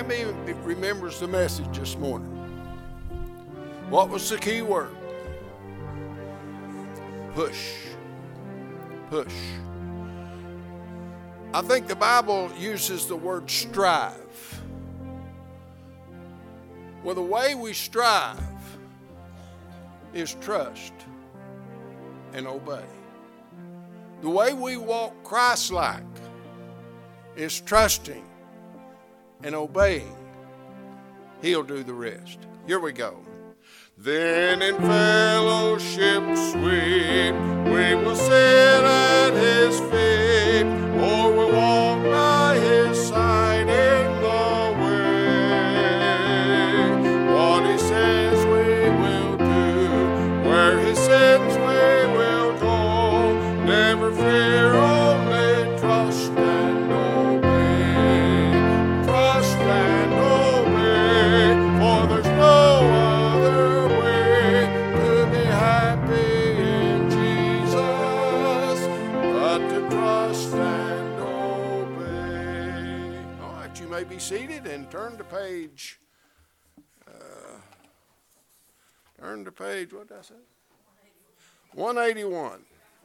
many remembers the message this morning? What was the key word? Push. Push. I think the Bible uses the word strive. Well, the way we strive is trust and obey. The way we walk Christ-like is trusting and obeying. He'll do the rest. Here we go. Then in fellowship sweet, we will sit at his feet, or we'll walk by his side in the way. What he says we will do, where he sends we will go. Never fear, only trust and obey. Trust and obey, for there's no other to be happy in Jesus, but to trust and obey. All right, you may be seated and turn to page. What did I say? 181.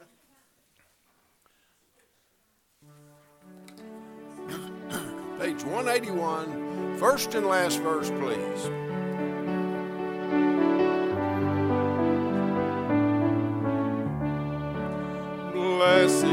Page 181, first and last verse, please. Blessed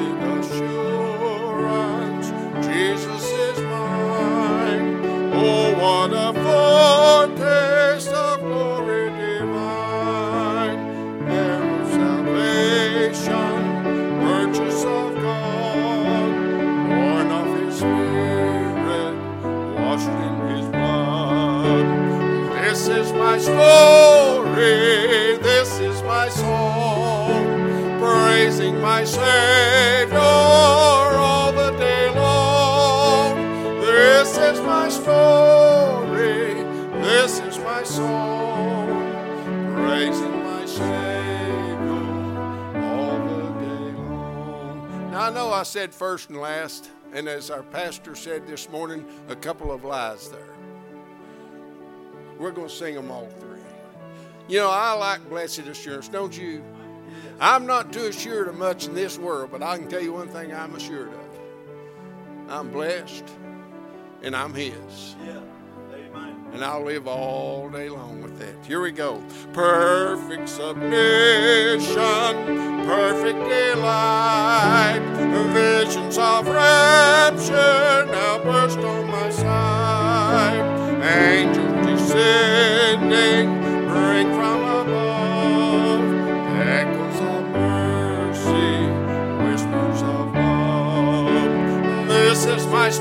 assurance, Jesus is mine. Oh, what a foretaste of glory divine. Heir of salvation, purchase of God, born of his Spirit, washed in his blood. This is my story, this is my song, praising my Savior all the day long. This is my story, this is my song, praising my Savior all the day long. Now I know I said first and last, and as our pastor said this morning, a couple of lies there. We're going to sing them all three. You know, I like blessed assurance, don't you? I'm not too assured of much in this world, but I can tell you one thing I'm assured of. I'm blessed, and I'm his. Yeah. Amen. And I'll live all day long with that. Here we go. Perfect submission, perfect delight, visions of rapture now burst on my sight. Angels descending, bring from above echoes of mercy, whispers of love. This is my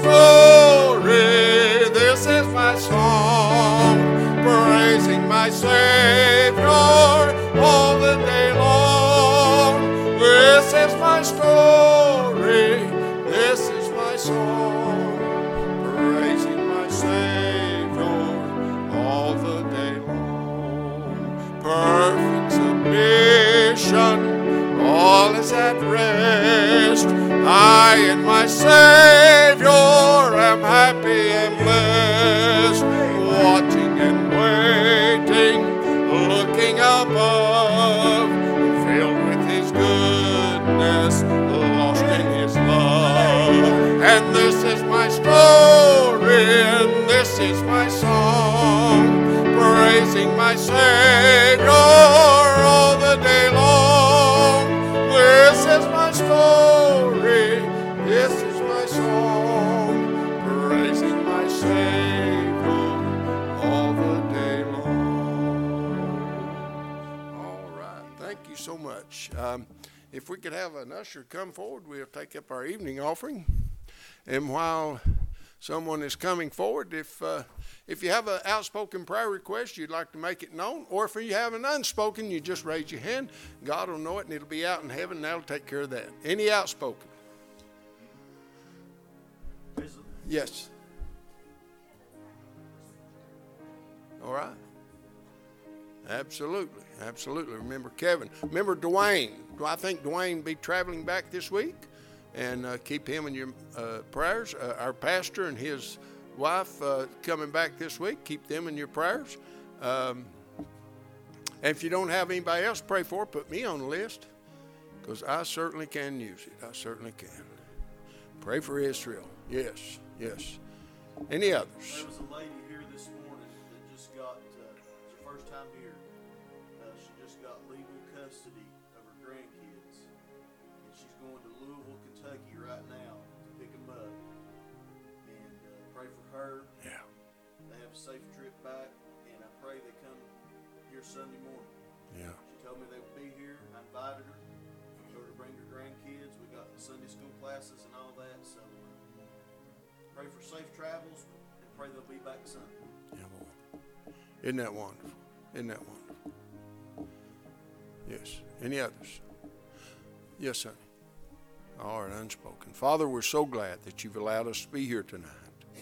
story, this is my song, praising my Savior all the day long. This is my story, this is my song, praising my Savior all the day long. Perfect submission, all is at rest. I and my Savior am happy and blessed, watching and waiting, looking above, filled with his goodness, lost in his love. And this is my story, and this is my song, praising my Savior all the day long. This is my story, this is my song, praising my Savior all the day long. All right, thank you so much. If we could have an usher come forward, we'll take up our evening offering. And while someone is coming forward, if you have an outspoken prayer request, you'd like to make it known, or if you have an unspoken, you just raise your hand. God will know it, and it'll be out in heaven, and that'll take care of that. Any outspoken? Yes. All right. Absolutely. Absolutely. Remember Kevin. Remember Dwayne. I think Dwayne will be traveling back this week. And keep him in your prayers. Our pastor and his wife coming back this week. Keep them in your prayers. And if you don't have anybody else to pray for, put me on the list, because I certainly can use it. I certainly can. Pray for Israel. Yes, yes. Any others? There was a lady here this morning that just got, it's her first time here. She just got legal custody of her grandkids. And she's going to Louisville, Kentucky right now to pick them up. And pray for her. Yeah. They have a safe trip back. And I pray they come here Sunday morning. Yeah. She told me they would be here. I invited her. Told her to bring her grandkids. We got Sunday school classes and all that. So pray for safe travels and pray they'll be back Sunday. Yeah, boy. Isn't that wonderful? Isn't that wonderful? Yes. Any others? Yes, honey. All right, unspoken. Father, we're so glad that you've allowed us to be here tonight.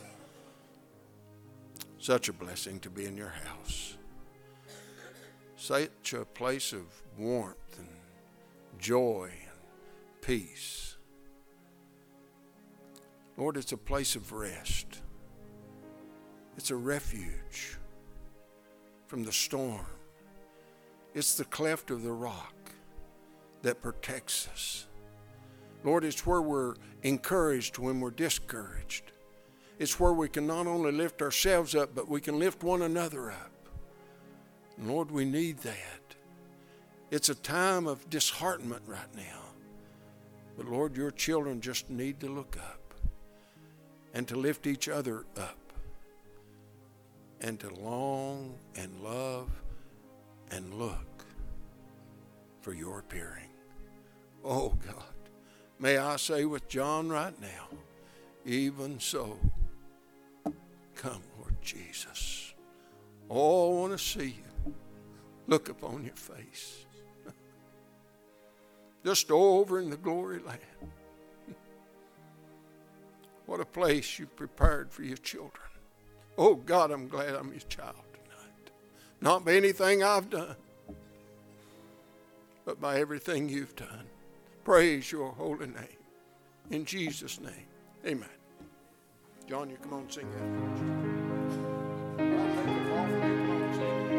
Such a blessing to be in your house. Such a place of warmth and joy and peace. Lord, it's a place of rest. It's a refuge from the storm. It's the cleft of the rock that protects us. Lord, it's where we're encouraged when we're discouraged. It's where we can not only lift ourselves up, but we can lift one another up. And Lord, we need that. It's a time of disheartenment right now. But Lord, your children just need to look up and to lift each other up and to long and love and look for your appearing. Oh God, may I say with John right now, even so, come, Lord Jesus. Oh, I want to see you. Look upon your face. Just over in the glory land. What a place you've prepared for your children. Oh, God, I'm glad I'm your child tonight. Not by anything I've done, but by everything you've done. Praise your holy name. In Jesus' name, amen. John, you come on and sing that. I'll take it off and you come on and sing it.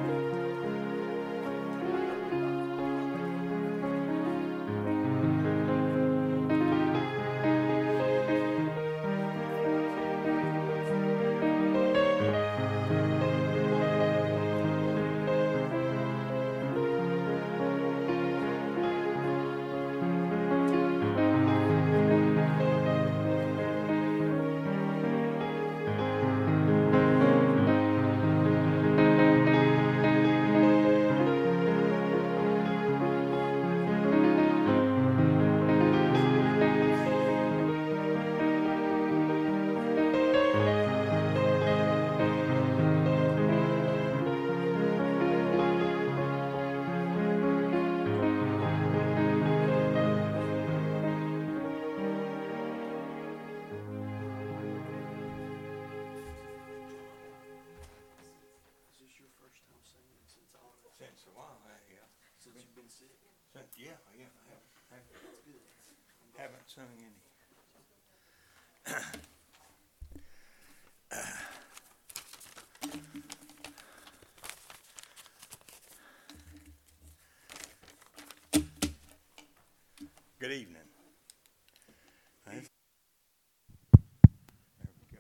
Haven't sung any. Good evening. There we go.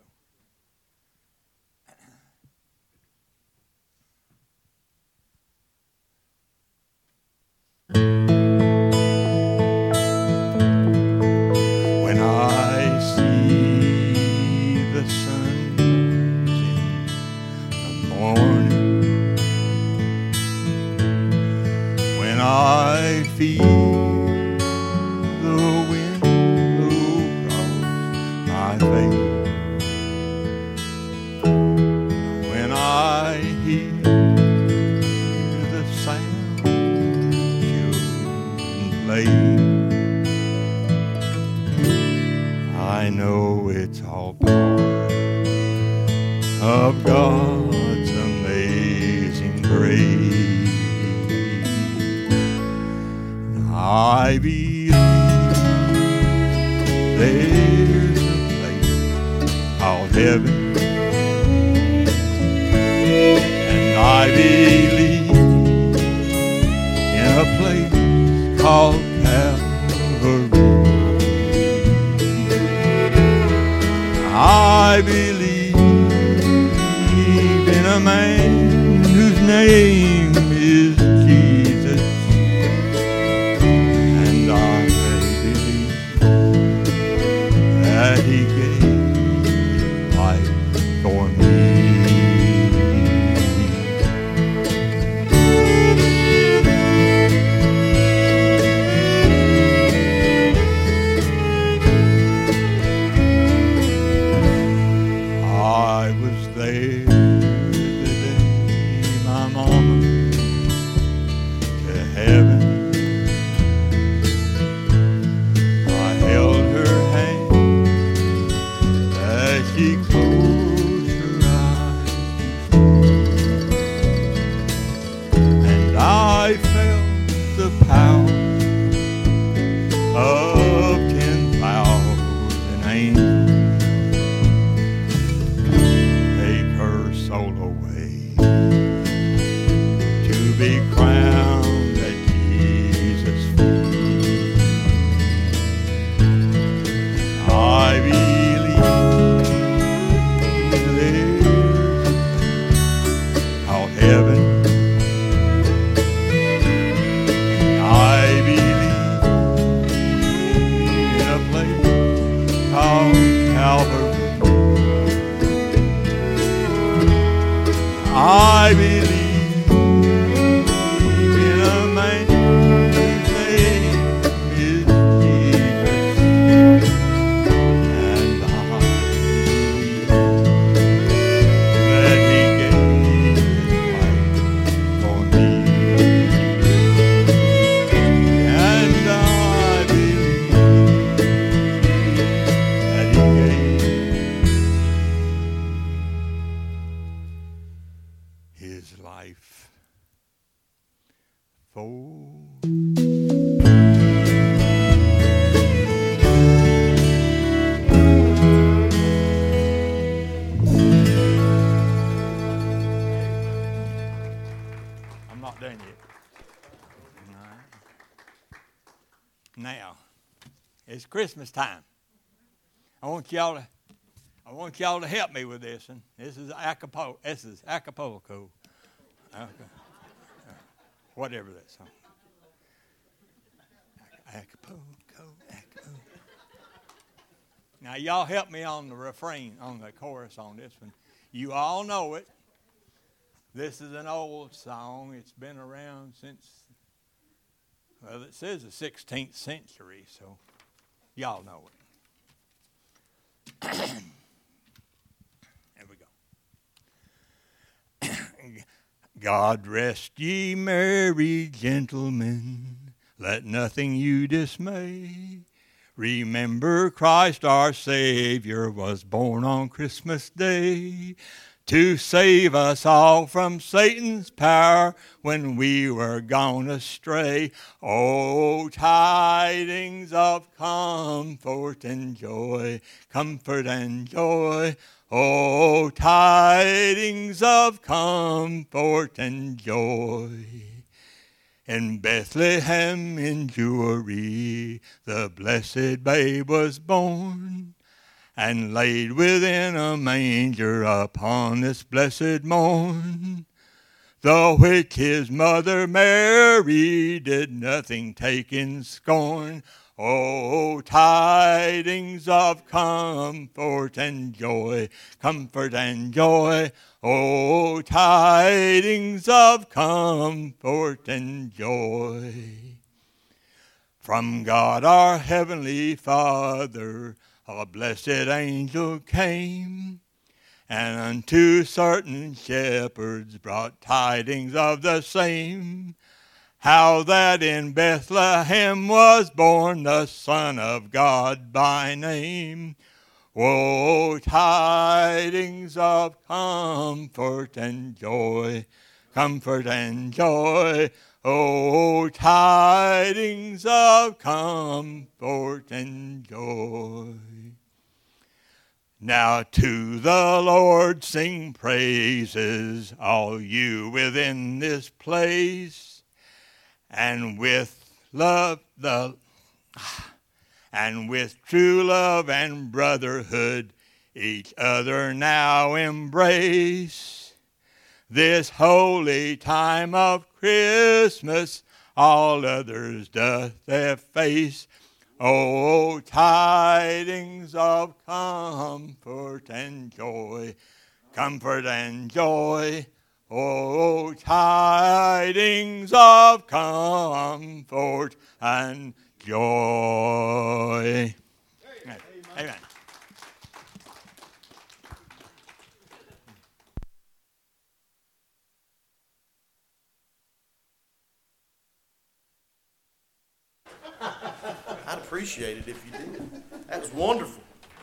When I see the sun in the morning, when I feel the wind blow across my face, when I hear the sound children play, I know it's all part of God's amazing grace. I believe there's a place called heaven called Calvary. I believe in a man whose name is Jesus, and I believe that he gave his life for me. I was there the day my mama to heaven. I held her hand as she closed her eyes, and I felt the power of 10,000 angels soul away to be crowned at Jesus' feet. I believe there's called heaven. I believe in a place called Calvary. I believe in a man whose name is Jesus, and I believe that he gave his life for me, and I believe that he gave his life for I'm not done yet. All right. Now, it's Christmas time. I want y'all to help me with this one. This is Acapulco. Whatever that song. Acapulco. Now y'all help me on the refrain, on the chorus on this one. You all know it. This is an old song. It's been around since, well, it says the 16th century, so y'all know it. There we go. God rest ye merry gentlemen, let nothing you dismay. Remember Christ our Savior was born on Christmas Day to save us all from Satan's power when we were gone astray. Oh, tidings of comfort and joy, comfort and joy. Oh, tidings of comfort and joy. In Bethlehem in Jewry, the blessed babe was born, and laid within a manger upon this blessed morn. The which his mother Mary did nothing take in scorn. Oh, tidings of comfort and joy, comfort and joy. Oh, tidings of comfort and joy. From God our heavenly Father, a blessed angel came, and unto certain shepherds brought tidings of the same, how that in Bethlehem was born the Son of God by name. Oh, tidings of comfort and joy, comfort and joy. Oh, tidings of comfort and joy. Now to the Lord sing praises, all you within this place, and with love and with true love and brotherhood each other now embrace. This holy time of Christmas all others doth efface. Oh, tidings of comfort and joy, comfort and joy. Oh, tidings of comfort and joy. Amen. I'd appreciate it if you did. That was wonderful.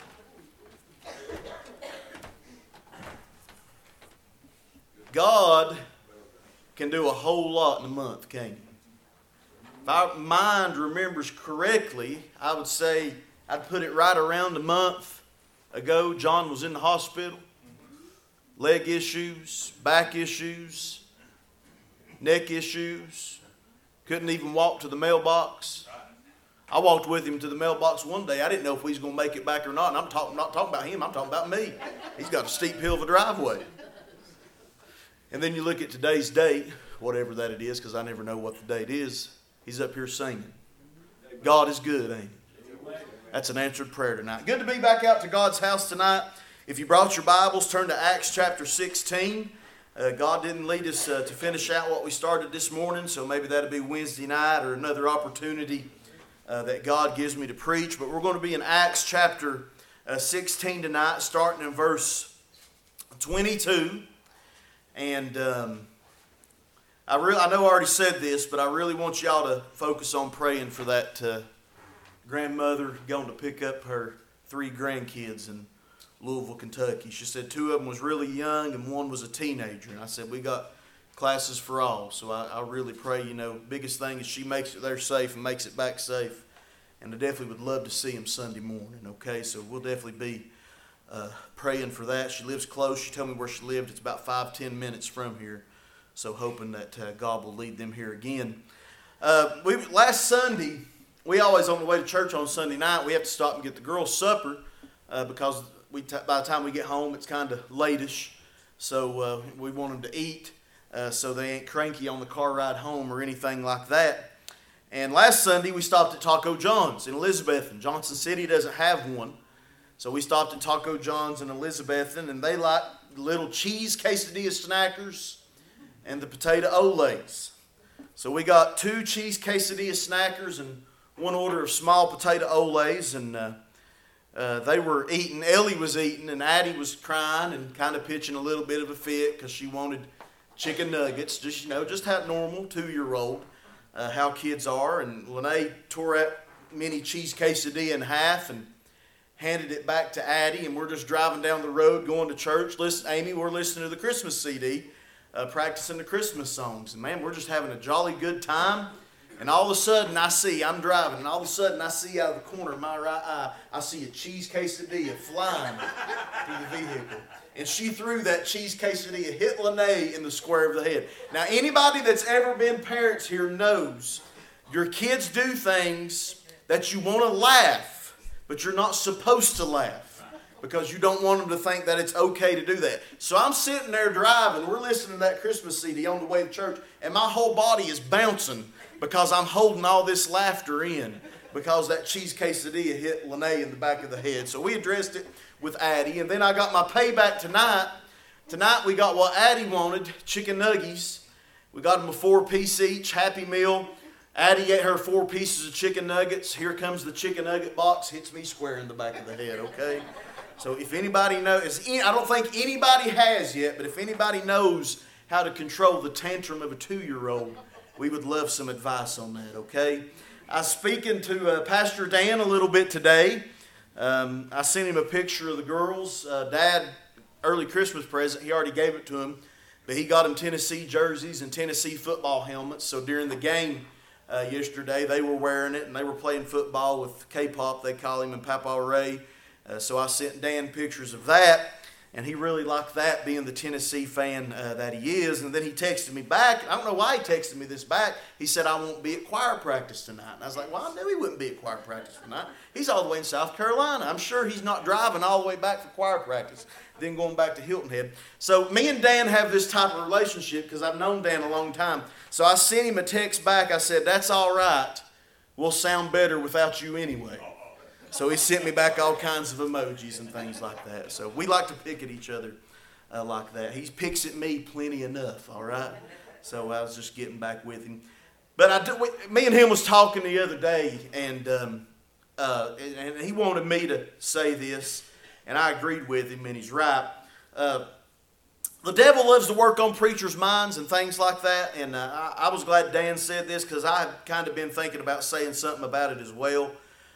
God can do a whole lot in a month, can't he? If our mind remembers correctly, I would say I'd put it right around a month ago. John was in the hospital. Leg issues, back issues, neck issues. Couldn't even walk to the mailbox. I walked with him to the mailbox one day. I didn't know if we was going to make it back or not. And I'm not talking about him. I'm talking about me. He's got a steep hill of a driveway. And then you look at today's date, whatever that it is, because I never know what the date is. He's up here singing. God is good, ain't he? That's an answered prayer tonight. Good to be back out to God's house tonight. If you brought your Bibles, turn to Acts chapter 16. God didn't lead us to finish out what we started this morning, so maybe that'll be Wednesday night or another opportunity that God gives me to preach. But we're going to be in Acts chapter 16 tonight, starting in verse 22. And I know I already said this, but I really want y'all to focus on praying for that grandmother going to pick up her 3 grandkids in Louisville, Kentucky. She said 2 of them was really young and 1 was a teenager. And I said, we got classes for all. So I really pray, biggest thing is she makes it there safe and makes it back safe. And I definitely would love to see them Sunday morning, okay? So we'll definitely be praying for that. She lives close. She told me where she lived. It's about 5-10 minutes from here. So hoping that God will lead them here again. Last Sunday, we always on the way to church on Sunday night, we have to stop and get the girls' supper because by the time we get home, it's kind of late-ish. So we want them to eat so they ain't cranky on the car ride home or anything like that. And last Sunday, we stopped at Taco John's in Elizabethton. Johnson City doesn't have one. So we stopped at Taco John's in Elizabethton, and they like little cheese quesadilla snackers and the potato olays. So we got 2 cheese quesadilla snackers and 1 order of small potato olays, and they were eating. Ellie was eating, and Addie was crying and kind of pitching a little bit of a fit because she wanted chicken nuggets. Just how normal 2-year-old, how kids are. And Lene tore that mini cheese quesadilla in half and handed it back to Addie, and we're just driving down the road going to church. Listen, Amy, we're listening to the Christmas CD, practicing the Christmas songs. And man, we're just having a jolly good time. And all of a sudden I'm driving, and all of a sudden I see out of the corner of my right eye, I see a cheese quesadilla flying through the vehicle. And she threw that cheese quesadilla, hit Lene in the square of the head. Now, anybody that's ever been parents here knows your kids do things that you want to laugh, but you're not supposed to laugh because you don't want them to think that it's okay to do that. So I'm sitting there driving. We're listening to that Christmas CD on the way to church, and my whole body is bouncing because I'm holding all this laughter in because that cheese quesadilla hit Lene in the back of the head. So we addressed it with Addie, and then I got my payback tonight. Tonight we got what Addie wanted, chicken nuggies. We got them a 4-piece each, Happy Meal. Addie ate her 4 pieces of chicken nuggets. Here comes the chicken nugget box, hits me square in the back of the head, okay? So if anybody knows, I don't think anybody has yet, but if anybody knows how to control the tantrum of a 2-year-old, we would love some advice on that, okay? I was speaking to Pastor Dan a little bit today. I sent him a picture of the girls. Dad, early Christmas present, he already gave it to him, but he got them Tennessee jerseys and Tennessee football helmets. So during the game yesterday, they were wearing it, and they were playing football with K-Pop, they call him, and Papa Ray. So I sent Dan pictures of that. And he really liked that, being the Tennessee fan that he is. And then he texted me back. I don't know why he texted me this back. He said, I won't be at choir practice tonight. And I was like, well, I knew he wouldn't be at choir practice tonight. He's all the way in South Carolina. I'm sure he's not driving all the way back for choir practice, then going back to Hilton Head. So me and Dan have this type of relationship because I've known Dan a long time. So I sent him a text back. I said, that's all right. We'll sound better without you anyway. So he sent me back all kinds of emojis and things like that. So we like to pick at each other like that. He picks at me plenty enough, all right? So I was just getting back with him. But me and him was talking the other day, and he wanted me to say this, and I agreed with him, and he's right. The devil loves to work on preachers' minds and things like that, and I was glad Dan said this because I had kind of been thinking about saying something about it as well.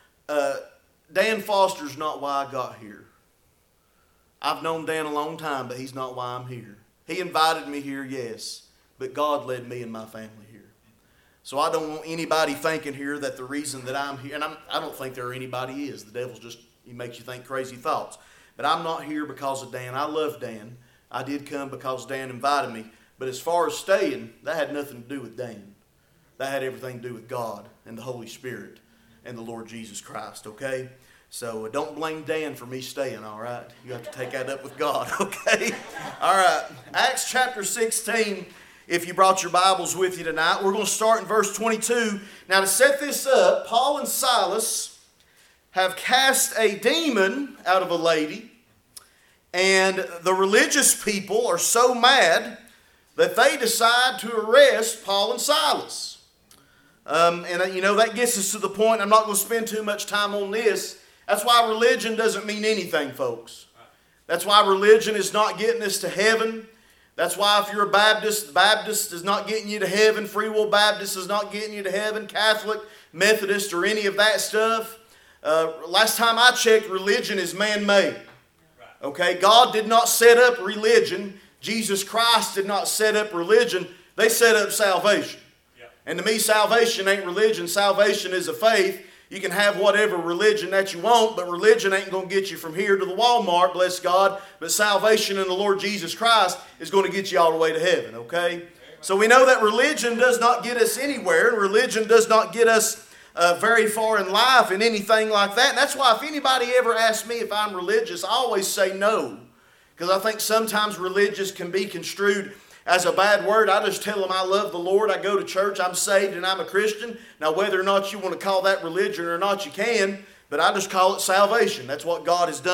Dan Foster's not why I got here. I've known Dan a long time, but he's not why I'm here. He invited me here, yes, but God led me and my family here. So I don't want anybody thinking here that the reason that I'm here, and I don't think there anybody is. The devil's just, he makes you think crazy thoughts. But I'm not here because of Dan. I love Dan. I did come because Dan invited me. But as far as staying, that had nothing to do with Dan. That had everything to do with God and the Holy Spirit and the Lord Jesus Christ, okay? So don't blame Dan for me staying, all right? You have to take that up with God, okay? All right, Acts chapter 16, if you brought your Bibles with you tonight. We're going to start in verse 22. Now to set this up, Paul and Silas have cast a demon out of a lady, and the religious people are so mad that they decide to arrest Paul and Silas. That gets us to the point. I'm not going to spend too much time on this. That's why religion doesn't mean anything, folks. That's why religion is not getting us to heaven. That's why if you're a Baptist is not getting you to heaven. Free Will Baptist is not getting you to heaven. Catholic, Methodist, or any of that stuff. Last time I checked, religion is man-made. Okay, God did not set up religion. Jesus Christ did not set up religion. They set up salvation. And to me, salvation ain't religion. Salvation is a faith. You can have whatever religion that you want, but religion ain't going to get you from here to the Walmart, bless God. But salvation in the Lord Jesus Christ is going to get you all the way to heaven, okay? So we know that religion does not get us anywhere, and religion does not get us very far in life and anything like that. And that's why if anybody ever asks me if I'm religious, I always say no. Because I think sometimes religious can be construed as a bad word. I just tell them I love the Lord, I go to church, I'm saved, and I'm a Christian. Now whether or not you want to call that religion or not, you can, but I just call it salvation. That's what God has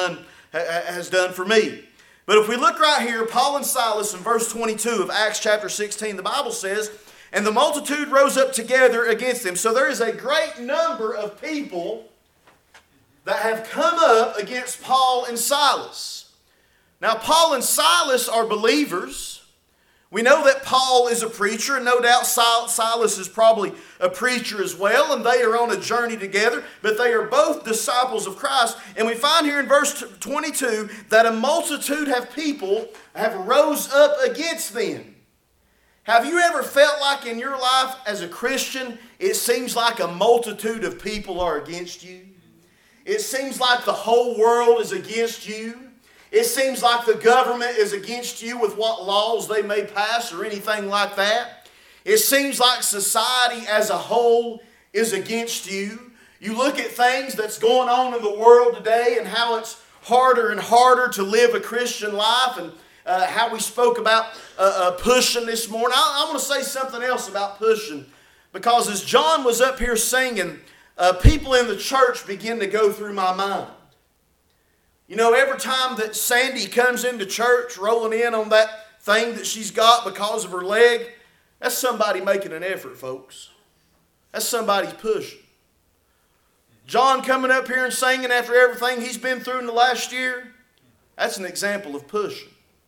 done for me. But if we look right here, Paul and Silas in verse 22 of Acts chapter 16, the Bible says, and the multitude rose up together against them. So there is a great number of people that have come up against Paul and Silas. Now Paul and Silas are believers. We know that Paul is a preacher, and no doubt Silas is probably a preacher as well, and they are on a journey together, but they are both disciples of Christ. And we find here in verse 22 that a multitude of people have rose up against them. Have you ever felt like in your life as a Christian, it seems like a multitude of people are against you? It seems like the whole world is against you. It seems like the government is against you with what laws they may pass or anything like that. It seems like society as a whole is against you. You look at things that's going on in the world today and how it's harder and harder to live a Christian life, and how we spoke about pushing this morning. I want to say something else about pushing, because as John was up here singing, people in the church begin to go through my mind. You know, every time that Sandy comes into church rolling in on that thing that she's got because of her leg, that's somebody making an effort, folks. That's somebody's pushing. John coming up here and singing after everything he's been through in the last year, that's an example of pushing.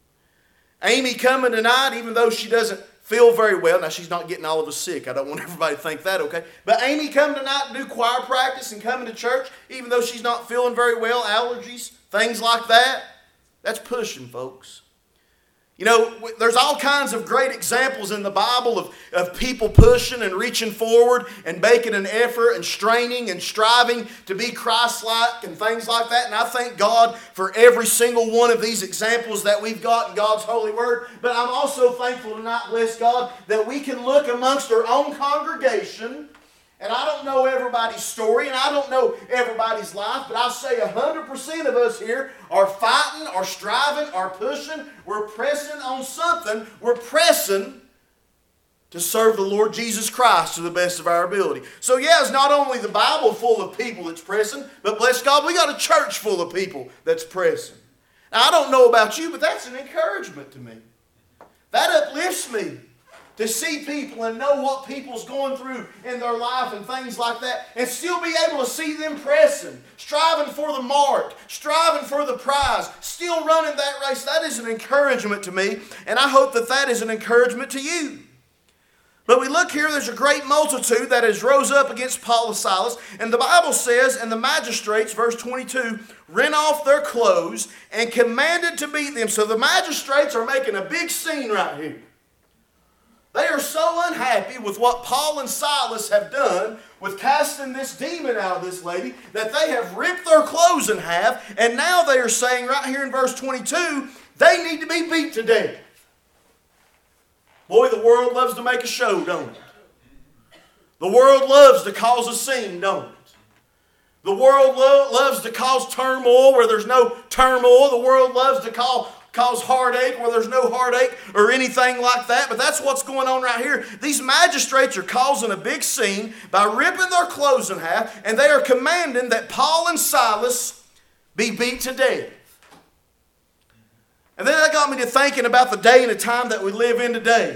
Amy coming tonight, even though she doesn't feel very well. Now, she's not getting all of us sick. I don't want everybody to think that, okay? But Amy coming tonight to do choir practice and coming to church, even though she's not feeling very well, allergies, things like that. That's pushing, folks. You know, there's all kinds of great examples in the Bible of people pushing and reaching forward and making an effort and straining and striving to be Christ-like and things like that. And I thank God for every single one of these examples that we've got in God's holy word. But I'm also thankful tonight, bless God, that we can look amongst our own congregation. And I don't know everybody's story, and I don't know everybody's life, but I'll say 100% of us here are fighting, are striving, are pushing. We're pressing on something. We're pressing to serve the Lord Jesus Christ to the best of our ability. So yeah, it's not only the Bible full of people that's pressing, but bless God, we got a church full of people that's pressing. Now, I don't know about you, but that's an encouragement to me. That uplifts me. To see people and know what people's going through in their life and things like that, and still be able to see them pressing, striving for the mark, striving for the prize, still running that race, that is an encouragement to me, and I hope that that is an encouragement to you. But we look here, there's a great multitude that has rose up against Paul and Silas, and the Bible says, and the magistrates, verse 22, rent off their clothes and commanded to beat them. So the magistrates are making a big scene right here. They are so unhappy with what Paul and Silas have done with casting this demon out of this lady that they have ripped their clothes in half, and now they are saying right here in verse 22, they need to be beat to death. Boy, the world loves to make a show, don't it? The world loves to cause a scene, don't it? The world loves to cause turmoil where there's no turmoil. The world loves to cause heartache where there's no heartache or anything like that. But that's what's going on right here. These magistrates are causing a big scene by ripping their clothes in half, and they are commanding that Paul and Silas be beat to death. And then that got me to thinking about the day and the time that we live in today.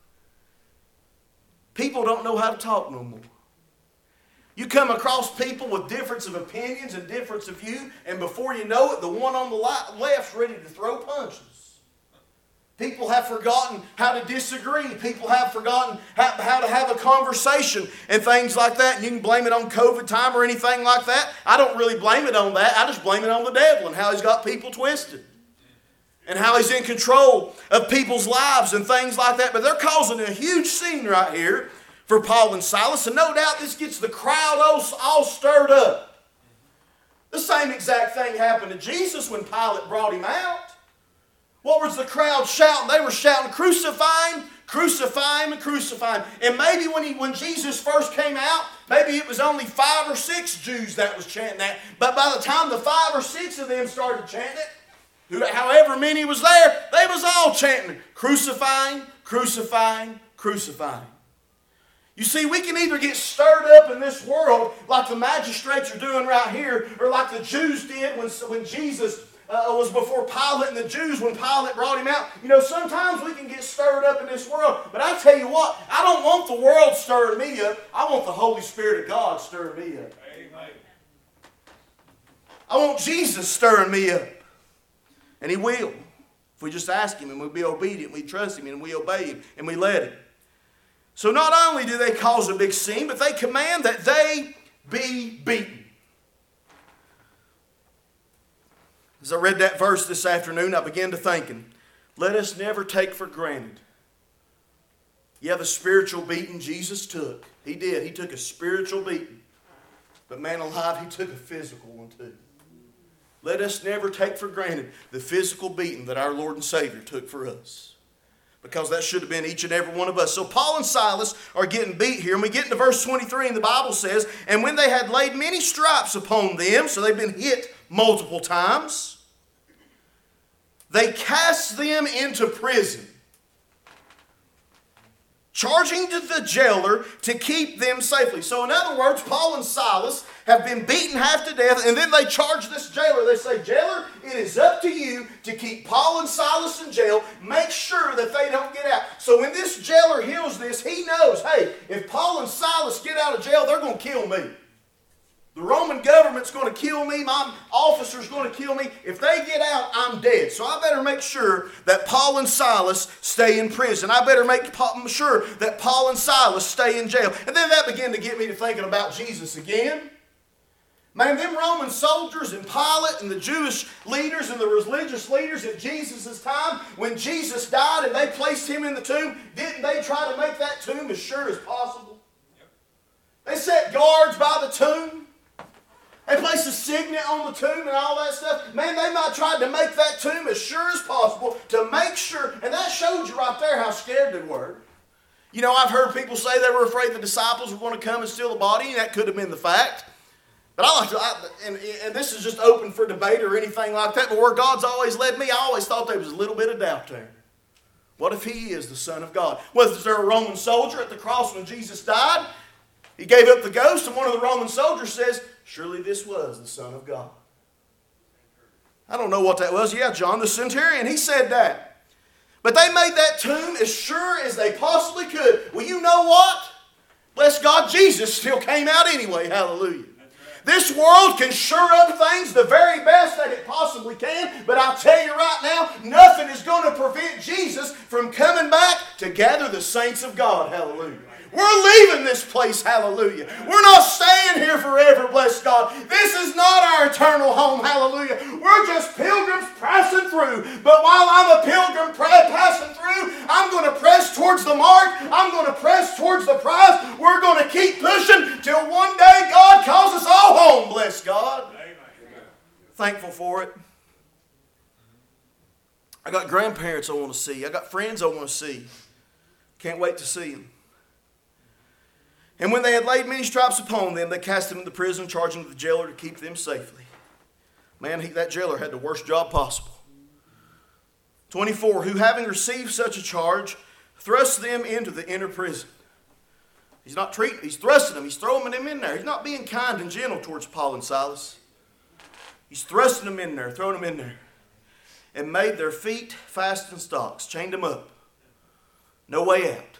People don't know how to talk no more. You come across people with difference of opinions and difference of view, and before you know it, the one on the left's ready to throw punches. People have forgotten how to disagree. People have forgotten how to have a conversation and things like that. And you can blame it on COVID time or anything like that. I don't really blame it on that. I just blame it on the devil and how he's got people twisted. And how he's in control of people's lives and things like that. But they're causing a huge scene right here for Paul and Silas, and no doubt this gets the crowd all stirred up. The same exact thing happened to Jesus when Pilate brought him out. What was the crowd shouting? They were shouting, "Crucify him, crucify him, and crucify him." And maybe when Jesus first came out, maybe it was only 5 or 6 Jews that was chanting that. But by the time the 5 or 6 of them started chanting it, however many was there, they was all chanting, "Crucify him, crucify him, crucify him." You see, we can either get stirred up in this world like the magistrates are doing right here, or like the Jews did when Jesus was before Pilate and the Jews when Pilate brought him out. You know, sometimes we can get stirred up in this world, but I tell you what, I don't want the world stirring me up. I want the Holy Spirit of God stirring me up. Amen. I want Jesus stirring me up. And He will. If we just ask Him and we be obedient, we trust Him and we obey Him and we let Him. So not only do they cause a big scene, but they command that they be beaten. As I read that verse this afternoon, I began to thinking, let us never take for granted. Yeah, the spiritual beating Jesus took. He did. He took a spiritual beating. But man alive, He took a physical one too. Let us never take for granted the physical beating that our Lord and Savior took for us. Because that should have been each and every one of us. So Paul and Silas are getting beat here. And we get into verse 23 and the Bible says, and when they had laid many stripes upon them, so they've been hit multiple times, they cast them into prison, charging to the jailer to keep them safely. So in other words, Paul and Silas have been beaten half to death, and then they charge this jailer. They say, "Jailer, it is up to you to keep Paul and Silas in jail. Make sure that they don't get out." So when this jailer hears this, he knows, hey, if Paul and Silas get out of jail, they're going to kill me. The Roman government's going to kill me. My officer's going to kill me. If they get out, I'm dead. So I better make sure that Paul and Silas stay in prison. I better make sure that Paul and Silas stay in jail. And then that began to get me to thinking about Jesus again. Man, them Roman soldiers and Pilate and the Jewish leaders and the religious leaders at Jesus' time, when Jesus died and they placed him in the tomb, didn't they try to make that tomb as sure as possible? They set guards by the tomb. They placed a signet on the tomb and all that stuff. Man, they might try to make that tomb as sure as possible to make sure, and that showed you right there how scared they were. You know, I've heard people say they were afraid the disciples were going to come and steal the body, and that could have been the fact. But I like to, and this is just open for debate or anything like that, but where God's always led me, I always thought there was a little bit of doubt there. What if he is the Son of God? Was there a Roman soldier at the cross when Jesus died? He gave up the ghost, and one of the Roman soldiers says, surely this was the Son of God. I don't know what that was. Yeah, John the centurion, he said that. But they made that tomb as sure as they possibly could. Well, you know what? Bless God, Jesus still came out anyway. Hallelujah. This world can sure up things the very best that it possibly can, but I'll tell you right now, nothing is going to prevent Jesus from coming back to gather the saints of God. Hallelujah. We're leaving this place, hallelujah. We're not staying here forever, bless God. This is not our eternal home, hallelujah. We're just pilgrims passing through. But while I'm a pilgrim passing through, I'm going to press towards the mark. I'm going to press towards the prize. We're going to keep pushing till one day God calls us all home, bless God. Amen. Thankful for it. I got grandparents I want to see. I got friends I want to see. Can't wait to see them. And when they had laid many stripes upon them, they cast them into prison, charging the jailer to keep them safely. Man, that jailer had the worst job possible. 24, who having received such a charge, thrust them into the inner prison. He's thrusting them. He's throwing them in there. He's not being kind and gentle towards Paul and Silas. He's thrusting them in there, throwing them in there. And made their feet fast in stocks, chained them up. No way out.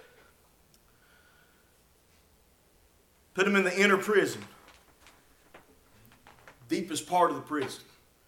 Put them in the inner prison. Deepest part of the prison.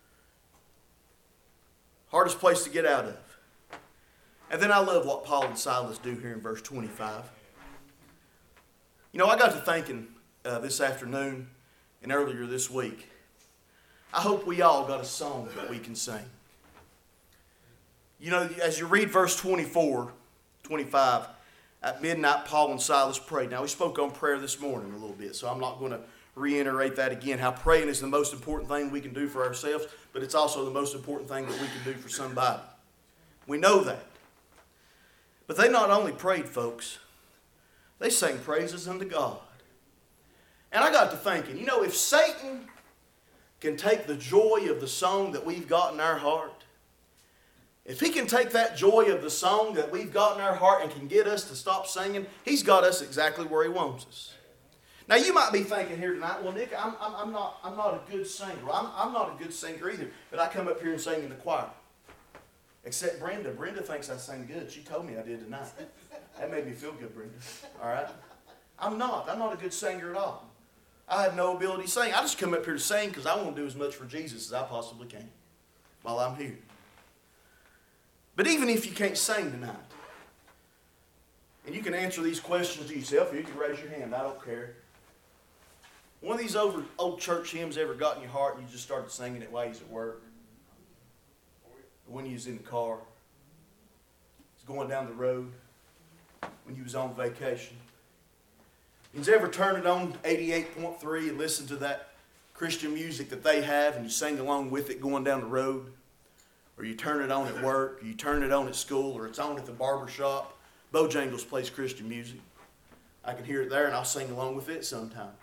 Hardest place to get out of. And then I love what Paul and Silas do here in verse 25. You know, I got to thinking this afternoon and earlier this week. I hope we all got a song that we can sing. You know, as you read verse 24, 25, at midnight, Paul and Silas prayed. Now, we spoke on prayer this morning a little bit, so I'm not going to reiterate that again, how praying is the most important thing we can do for ourselves, but it's also the most important thing that we can do for somebody. We know that. But they not only prayed, folks, they sang praises unto God. And I got to thinking, you know, if Satan can take the joy of the song that we've got in our heart, if he can take that joy of the song that we've got in our heart and can get us to stop singing, he's got us exactly where he wants us. Now you might be thinking here tonight, well, Nick, I'm not a good singer. I'm not a good singer either, but I come up here and sing in the choir. Except Brenda. Brenda thinks I sing good. She told me I did tonight. That made me feel good, Brenda. All right? I'm not a good singer at all. I have no ability to sing. I just come up here to sing because I want to do as much for Jesus as I possibly can while I'm here. But even if you can't sing tonight, and you can answer these questions to yourself, or you can raise your hand, I don't care. One of these old church hymns ever got in your heart and you just started singing it while you was at work? Or when you was in the car? Was going down the road? When you was on vacation? You ever turn it on 88.3 and listen to that Christian music that they have and you sing along with it going down the road? Or you turn it on at work, or you turn it on at school, or it's on at the barber shop. Bojangles plays Christian music. I can hear it there and I'll sing along with it sometimes.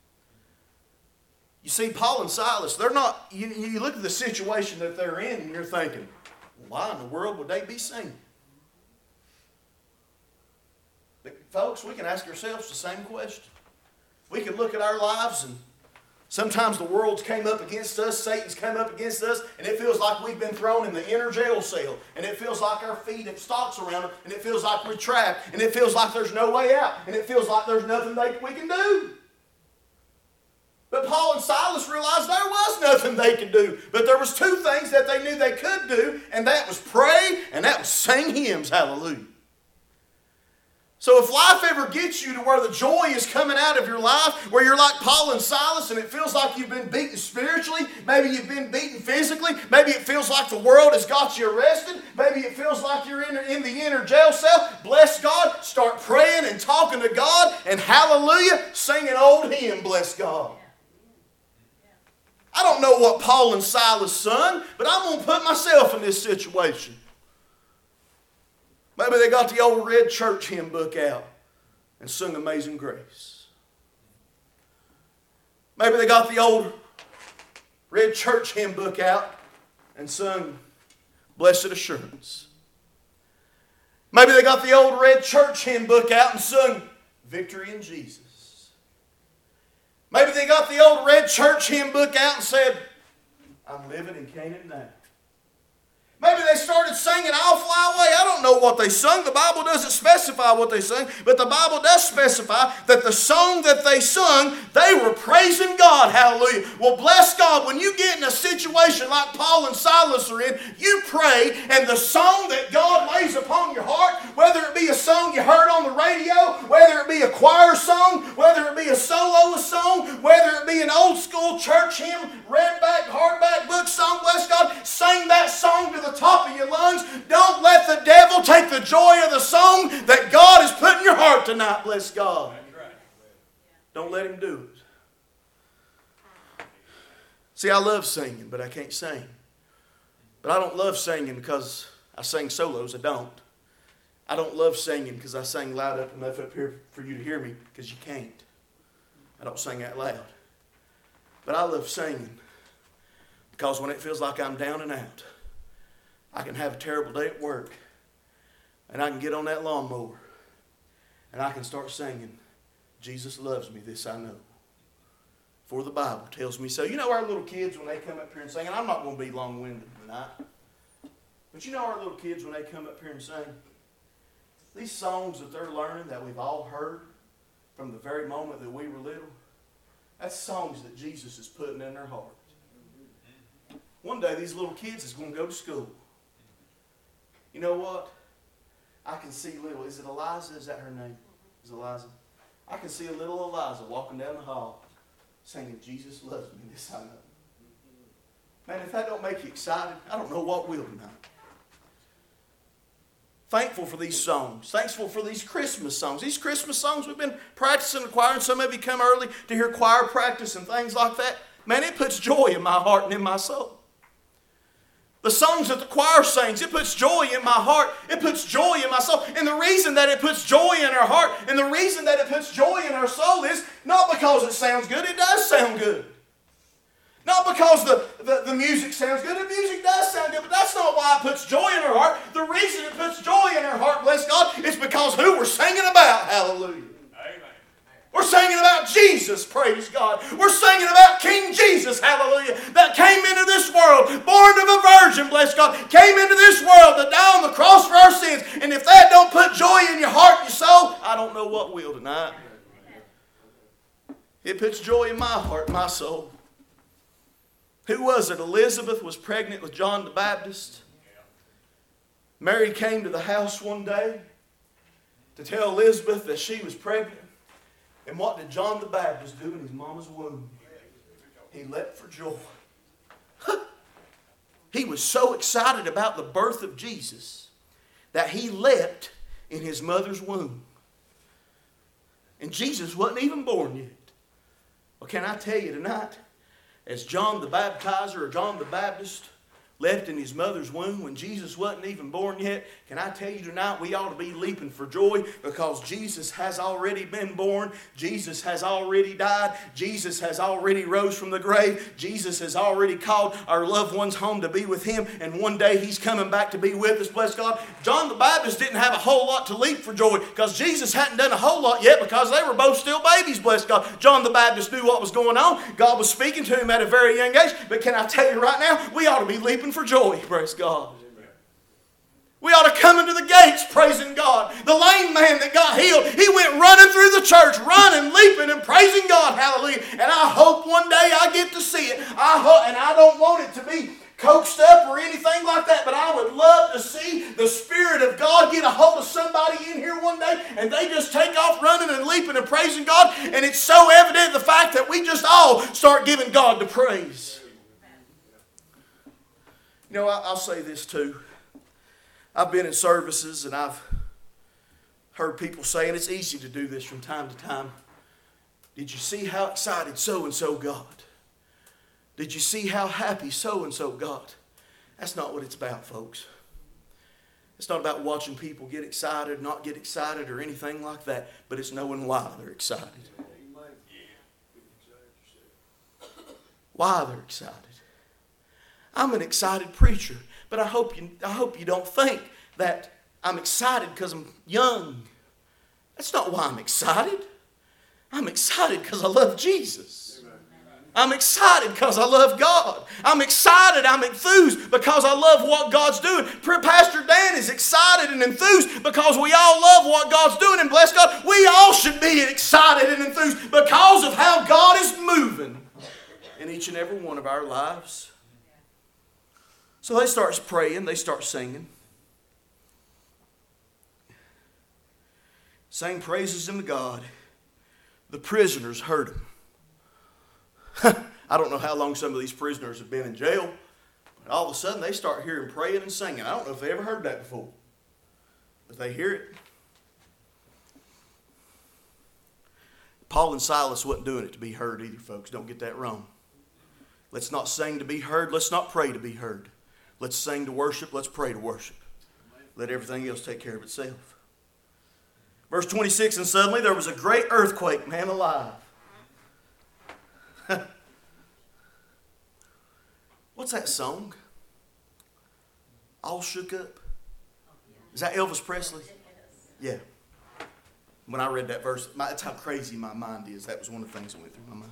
You see, Paul and Silas, they're not, you look at the situation that they're in and you're thinking, why in the world would they be singing? But folks, we can ask ourselves the same question. We can look at our lives and sometimes the world's came up against us, Satan's come up against us, and it feels like we've been thrown in the inner jail cell. And it feels like our feet have stocks around them, and it feels like we're trapped, and it feels like there's no way out, and it feels like there's nothing we can do. But Paul and Silas realized there was nothing they could do. But there was two things that they knew they could do, and that was pray, and that was sing hymns. Hallelujah. So if life ever gets you to where the joy is coming out of your life, where you're like Paul and Silas and it feels like you've been beaten spiritually, maybe you've been beaten physically, maybe it feels like the world has got you arrested, maybe it feels like you're in the inner jail cell, bless God, start praying and talking to God, and hallelujah, sing an old hymn, bless God. I don't know what Paul and Silas sung, but I'm going to put myself in this situation. Maybe they got the old red church hymn book out and sung Amazing Grace. Maybe they got the old red church hymn book out and sung Blessed Assurance. Maybe they got the old red church hymn book out and sung Victory in Jesus. Maybe they got the old red church hymn book out and said, I'm living in Canaan now. Maybe they started singing I'll Fly Away. I don't know what they sung. The Bible doesn't specify what they sung, but the Bible does specify that the song that they sung, they were praising God. Hallelujah. Well, bless God, when you get in a situation like Paul and Silas are in, you pray, and the song that God lays upon your heart, whether it be a song you heard on the radio, whether it be a choir song, whether it be a soloist song, whether it be an old school church hymn, redback, hardback book song, bless God, sing that song to the top of your lungs. Don't let the devil take the joy of the song that God has put in your heart tonight, bless God. Don't let him do it. See, I love singing, but I can't sing. But I don't love singing because I sing solos. I don't. I don't love singing because I sing loud enough up here for you to hear me, because you can't. I don't sing that loud. But I love singing because when it feels like I'm down and out, I can have a terrible day at work, and I can get on that lawnmower, and I can start singing, Jesus loves me, this I know, for the Bible tells me so. You know our little kids, when they come up here and sing, and I'm not going to be long-winded tonight, but you know our little kids, when they come up here and sing, these songs that they're learning that we've all heard from the very moment that we were little, that's songs that Jesus is putting in their heart. One day these little kids is going to go to school. You know what? I can see little, is it Eliza? Is that her name? Is Eliza? I can see a little Eliza walking down the hall singing, Jesus loves me, this I know. Man, if that don't make you excited, I don't know what will tonight. Thankful for these songs. Thankful for these Christmas songs. These Christmas songs we've been practicing the choir, and some of you come early to hear choir practice and things like that. Man, it puts joy in my heart and in my soul. The songs that the choir sings, it puts joy in my heart. It puts joy in my soul. And the reason that it puts joy in our heart and the reason that it puts joy in our soul is not because it sounds good. It does sound good. Not because the music sounds good. The music does sound good, but that's not why it puts joy in our heart. The reason it puts joy in our heart, bless God, is because who we're singing about. Hallelujah. We're singing about Jesus, praise God. We're singing about King Jesus, hallelujah, that came into this world, born of a virgin, bless God, came into this world to die on the cross for our sins. And if that don't put joy in your heart and your soul, I don't know what will tonight. It puts joy in my heart and my soul. Who was it? Elizabeth was pregnant with John the Baptist. Mary came to the house one day to tell Elizabeth that she was pregnant. And what did John the Baptist do in his mama's womb? He leapt for joy. He was so excited about the birth of Jesus that he leapt in his mother's womb. And Jesus wasn't even born yet. Well, can I tell you tonight, as John the Baptizer or John the Baptist left in his mother's womb when Jesus wasn't even born yet, can I tell you tonight we ought to be leaping for joy because Jesus has already been born. Jesus has already died. Jesus has already rose from the grave. Jesus has already called our loved ones home to be with him, and one day he's coming back to be with us, bless God. John the Baptist didn't have a whole lot to leap for joy because Jesus hadn't done a whole lot yet because they were both still babies, bless God. John the Baptist knew what was going on. God was speaking to him at a very young age, but can I tell you right now, we ought to be leaping for joy, praise God. We ought to come into the gates praising God. The lame man that got healed, he went running through the church, running, leaping, and praising God, hallelujah. And I hope one day I get to see it. I hope, and I don't want it to be coaxed up or anything like that, but I would love to see the Spirit of God get a hold of somebody in here one day and they just take off running and leaping and praising God, and it's so evident the fact that we just all start giving God the praise. You know, I'll say this too. I've been in services and I've heard people say, and it's easy to do this from time to time, did you see how excited so-and-so got? Did you see how happy so-and-so got? That's not what it's about, folks. It's not about watching people get excited, not get excited, or anything like that, but it's knowing why they're excited. Why they're excited. I'm an excited preacher, but I hope you don't think that I'm excited because I'm young. That's not why I'm excited. I'm excited because I love Jesus. I'm excited because I love God. I'm excited, I'm enthused because I love what God's doing. Pastor Dan is excited and enthused because we all love what God's doing, and bless God, we all should be excited and enthused because of how God is moving in each and every one of our lives. So they start praying, they start singing. Sang praises unto God. The prisoners heard him. I don't know how long some of these prisoners have been in jail, but all of a sudden they start hearing praying and singing. I don't know if they ever heard that before, but they hear it. Paul and Silas wasn't doing it to be heard either, folks. Don't get that wrong. Let's not sing to be heard. Let's not pray to be heard. Let's sing to worship. Let's pray to worship. Let everything else take care of itself. Verse 26, and suddenly there was a great earthquake, man alive. What's that song? All Shook Up? Is that Elvis Presley? Yeah. When I read that verse, that's how crazy my mind is. That was one of the things that went through my mind.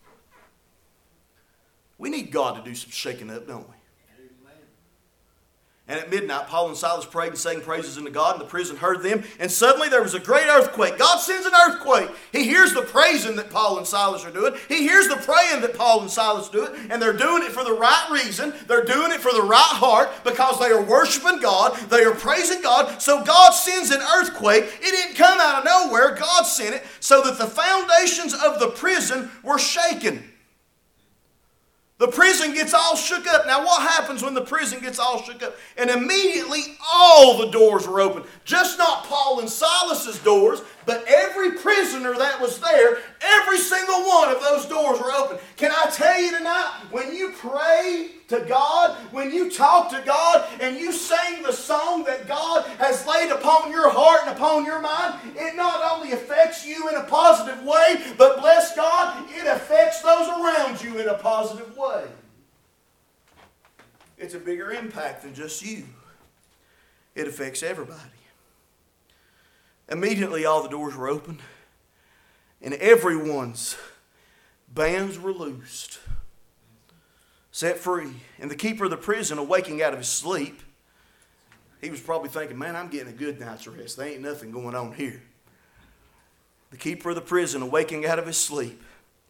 We need God to do some shaking up, don't we? And at midnight, Paul and Silas prayed and sang praises unto God, and the prison heard them. And suddenly there was a great earthquake. God sends an earthquake. He hears the praising that Paul and Silas are doing. He hears the praying that Paul and Silas do it. And they're doing it for the right reason. They're doing it for the right heart because they are worshiping God. They are praising God. So God sends an earthquake. It didn't come out of nowhere. God sent it so that the foundations of the prison were shaken. The prison gets all shook up. Now what happens when the prison gets all shook up? And immediately all the doors were open. Just not Paul and Silas's doors, but every prisoner that was there, every single one of those doors were open. Can I tell you tonight, when you pray to God, when you talk to God, and you sing the song that God has laid upon your heart and upon your mind, it not only affects you in a positive way, but bless God, it affects those around you in a positive way. It's a bigger impact than just you. It affects everybody. Immediately all the doors were open, and everyone's bands were loosed, set free. And the keeper of the prison, awaking out of his sleep, he was probably thinking, man, I'm getting a good night's rest. There ain't nothing going on here. The keeper of the prison, awaking out of his sleep.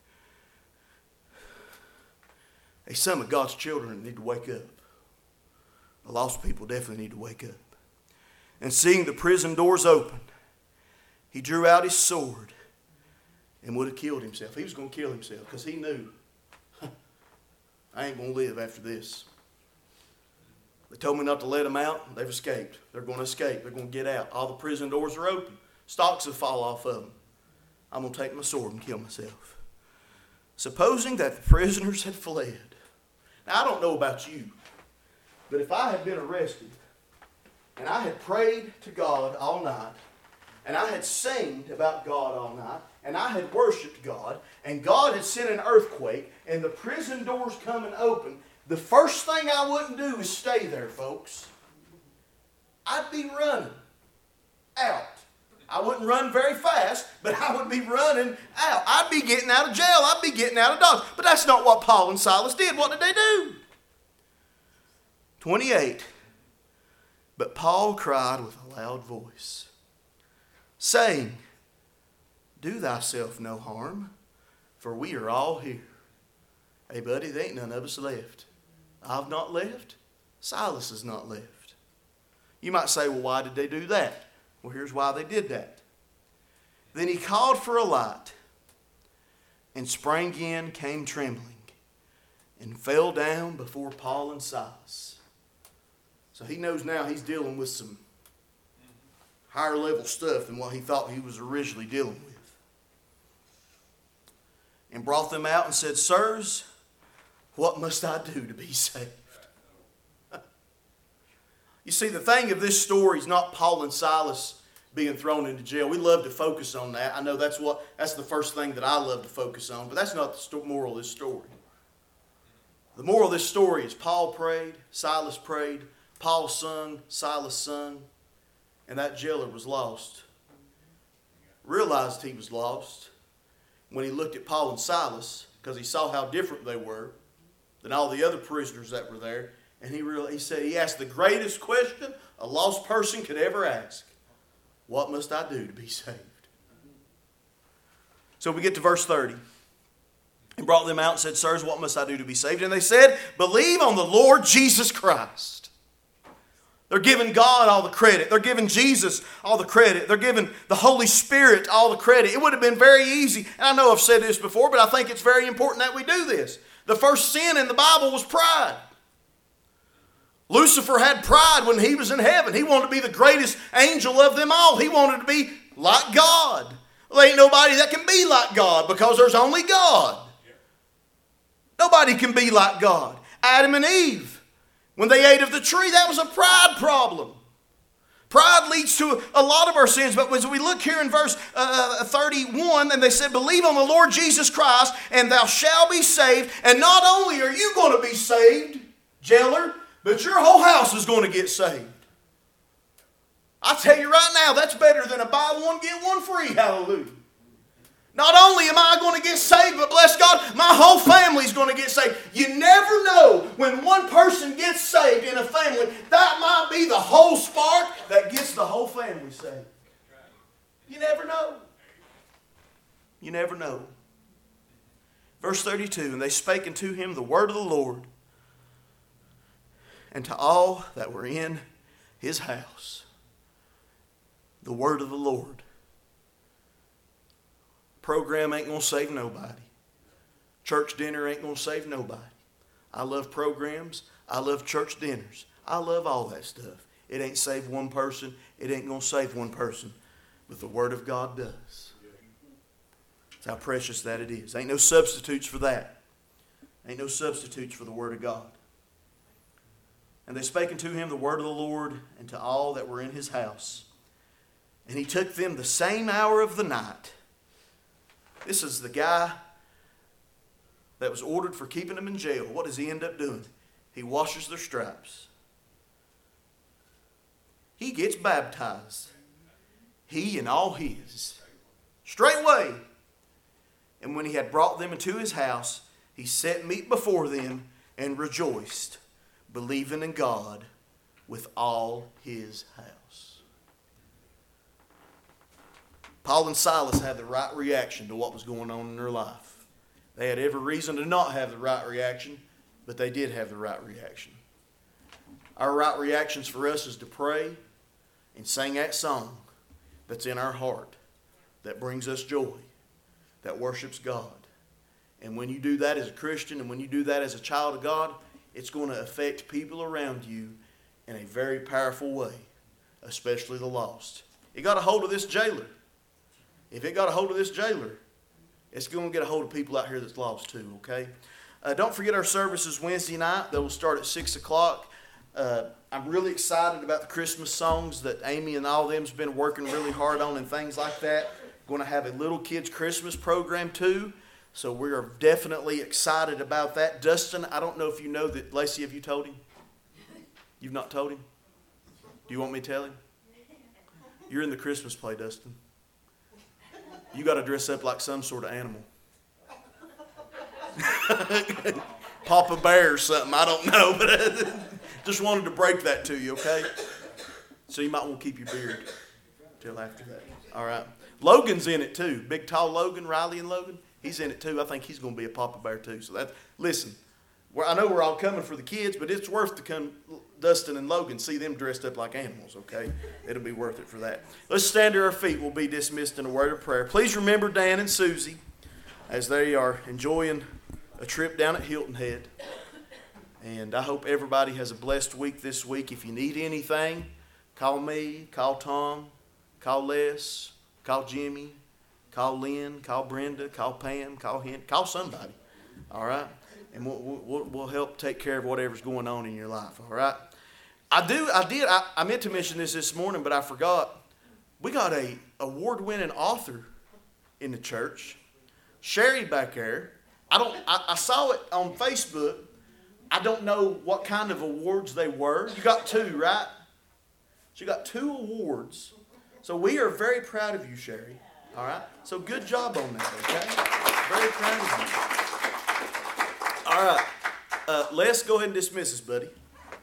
Hey, some of God's children need to wake up. The lost people definitely need to wake up. And seeing the prison doors open, he drew out his sword and would have killed himself. He was going to kill himself because he knew, I ain't going to live after this. They told me not to let them out. They've escaped. They're going to escape. They're going to get out. All the prison doors are open. Stocks have fallen off of them. I'm going to take my sword and kill myself. Supposing that the prisoners had fled. Now, I don't know about you, but if I had been arrested and I had prayed to God all night, and I had sang about God all night, and I had worshiped God, and God had sent an earthquake, and the prison doors coming open, the first thing I wouldn't do is stay there, folks. I'd be running out. I wouldn't run very fast, but I would be running out. I'd be getting out of jail. I'd be getting out of Dodge. But that's not what Paul and Silas did. What did they do? 28. But Paul cried with a loud voice, saying, do thyself no harm, for we are all here. Hey, buddy, there ain't none of us left. I've not left. Silas has not left. You might say, well, why did they do that? Well, here's why they did that. Then he called for a light, and sprang in, came trembling, and fell down before Paul and Silas. So he knows now he's dealing with some higher level stuff than what he thought he was originally dealing with. And brought them out and said, Sirs, what must I do to be saved? You see, the thing of this story is not Paul and Silas being thrown into jail. We love to focus on that. I know that's the first thing that I love to focus on, but that's not the moral of this story. The moral of this story is Paul prayed, Silas prayed, Paul sung, Silas sung, and that jailer was lost. Realized he was lost when he looked at Paul and Silas, because he saw how different they were than all the other prisoners that were there. And he asked the greatest question a lost person could ever ask. What must I do to be saved? So we get to verse 30. And brought them out and said, Sirs, what must I do to be saved? And they said, believe on the Lord Jesus Christ. They're giving God all the credit. They're giving Jesus all the credit. They're giving the Holy Spirit all the credit. It would have been very easy. And I know I've said this before, but I think it's very important that we do this. The first sin in the Bible was pride. Lucifer had pride when he was in heaven. He wanted to be the greatest angel of them all. He wanted to be like God. Well, there ain't nobody that can be like God because there's only God. Nobody can be like God. Adam and Eve, when they ate of the tree, that was a pride problem. Pride leads to a lot of our sins, but as we look here in verse 31, and they said, believe on the Lord Jesus Christ, and thou shalt be saved. And not only are you going to be saved, jailer, but your whole house is going to get saved. I tell you right now, that's better than a buy one, get one free. Hallelujah. Not only am I going to get saved, but bless God, my whole family is going to get saved. You never know when one person gets saved in a family, that might be the whole spark that gets the whole family saved. You never know. You never know. Verse 32, and they spake unto him the word of the Lord, and to all that were in his house, the word of the Lord. Program ain't going to save nobody. Church dinner ain't going to save nobody. I love programs. I love church dinners. I love all that stuff. It ain't saved one person. It ain't going to save one person. But the Word of God does. That's how precious that it is. Ain't no substitutes for that. Ain't no substitutes for the Word of God. And they spake unto him the word of the Lord, and to all that were in his house. And he took them the same hour of the night. This is the guy that was ordered for keeping them in jail. What does he end up doing? He washes their stripes. He gets baptized. He and all his. Straightway. And when he had brought them into his house, he set meat before them and rejoiced, believing in God with all his house. Paul and Silas had the right reaction to what was going on in their life. They had every reason to not have the right reaction, but they did have the right reaction. Our right reactions for us is to pray and sing that song that's in our heart, that brings us joy, that worships God. And when you do that as a Christian and when you do that as a child of God, it's going to affect people around you in a very powerful way, especially the lost. It got a hold of this jailer. If it got a hold of this jailer, it's going to get a hold of people out here that's lost too, okay? Don't forget our services Wednesday night. They will start at 6 o'clock. I'm really excited about the Christmas songs that Amy and all of them has been working really hard on and things like that. Going to have a little kids Christmas program too. So we are definitely excited about that. Dustin, I don't know if you know that. Lacey, have you told him? You've not told him? Do you want me to tell him? You're in the Christmas play, Dustin. You got to dress up like some sort of animal. Papa Bear or something. I don't know, but just wanted to break that to you, okay? So you might want to keep your beard till after that. All right. Logan's in it too. Big tall Logan, Riley and Logan. He's in it too. I think he's going to be a Papa Bear too. So listen, I know we're all coming for the kids, but it's worth to come, Dustin and Logan, see them dressed up like animals, okay? It'll be worth it for that. Let's stand to our feet. We'll be dismissed in a word of prayer. Please remember Dan and Susie as they are enjoying a trip down at Hilton Head. And I hope everybody has a blessed week this week. If you need anything, call me, call Tom, call Les, call Jimmy, call Lynn, call Brenda, call Pam, call Hen, call somebody. All right? And we'll help take care of whatever's going on in your life. All right? I meant to mention this morning, but I forgot. We got a award-winning author in the church. Sherry back there. I saw it on Facebook. I don't know what kind of awards they were. You got 2, right? She got 2 awards. So we are very proud of you, Sherry. All right? So good job on that, okay? Very proud of you. All right. Les, go ahead and dismiss us, buddy.